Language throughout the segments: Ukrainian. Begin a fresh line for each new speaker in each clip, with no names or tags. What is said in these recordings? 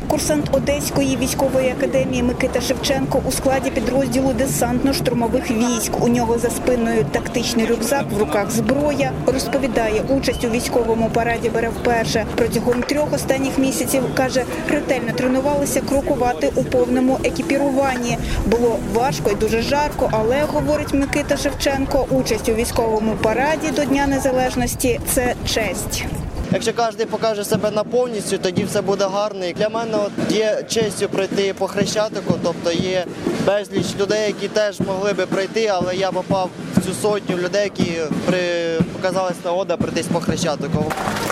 Курсант Одеської військової академії Микита Шевченко у складі підрозділу десантно-штурмових військ. У нього за спиною тактичний рюкзак, в руках зброя. Розповідає, участь у військовому параді бере вперше. Протягом 3 останніх місяців, каже, ретельно тренувалися крокувати у повному екіпіруванні. Було важко і дуже жарко, але, говорить Микита Шевченко, участь у військовому параді до Дня Незалежності – це честь.
Якщо кожен покаже себе на повністю, тоді все буде гарно. І для мене є честю пройти по Хрещатику, тобто є безліч людей, які теж могли би пройти, але я попав в цю сотню людей, які показалась нагода пройтись по Хрещатику.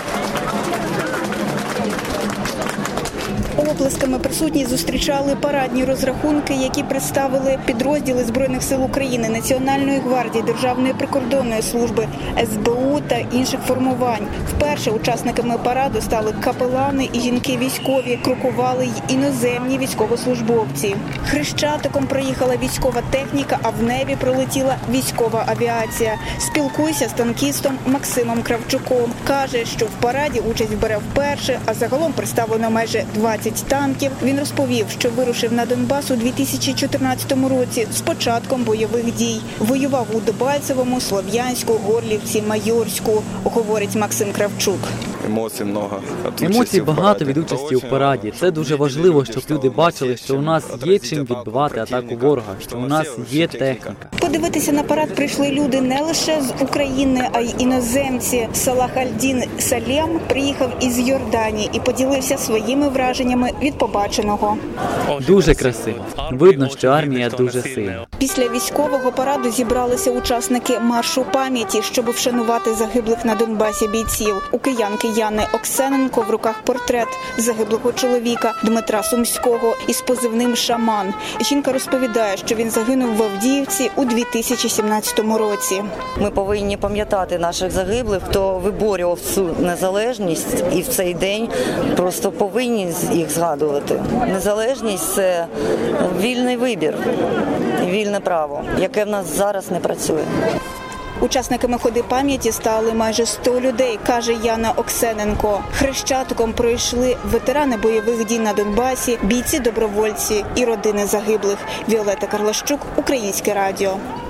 Оплесками присутні зустрічали парадні розрахунки, які представили підрозділи Збройних сил України, Національної гвардії, Державної прикордонної служби, СБУ та інших формувань. Вперше учасниками параду стали капелани і жінки військові, крокували й іноземні військовослужбовці. Хрещатиком проїхала військова техніка, а в небі пролетіла військова авіація. Спілкуюся з танкістом Максимом Кравчуком. Каже, що в параді участь бере вперше, а загалом представлено майже 20 танків. Він розповів, що вирушив на Донбас у 2014 році з початком бойових дій. Воював у Дебальцевому, Слов'янську, Горлівці, Майорську, говорить Максим Кравчук.
Емоцій багато від участі у параді. Це дуже важливо, щоб люди бачили, що у нас є чим відбивати атаку ворога, що у нас є техніка.
Подивитися на парад прийшли люди не лише з України, а й іноземці. Салах Аль-Дін Салєм приїхав із Йорданії і поділився своїми враженнями від побаченого.
Дуже красиво. Видно, що армія дуже сильна.
Після військового параду зібралися учасники маршу пам'яті, щоб вшанувати загиблих на Донбасі бійців. У киянки Яни Оксененко в руках портрет загиблого чоловіка Дмитра Сумського із позивним «Шаман». Жінка розповідає, що він загинув в Авдіївці у 2017 році.
Ми повинні пам'ятати наших загиблих, хто виборював цю незалежність, і в цей день просто повинні їх згадувати. Незалежність – це вільний вибір, вільне право, яке в нас зараз не працює.
Учасниками ходи пам'яті стали майже 100 людей, каже Яна Оксененко. Хрещатиком пройшли ветерани бойових дій на Донбасі, бійці-добровольці і родини загиблих. Віолетта Карлащук, Українське радіо.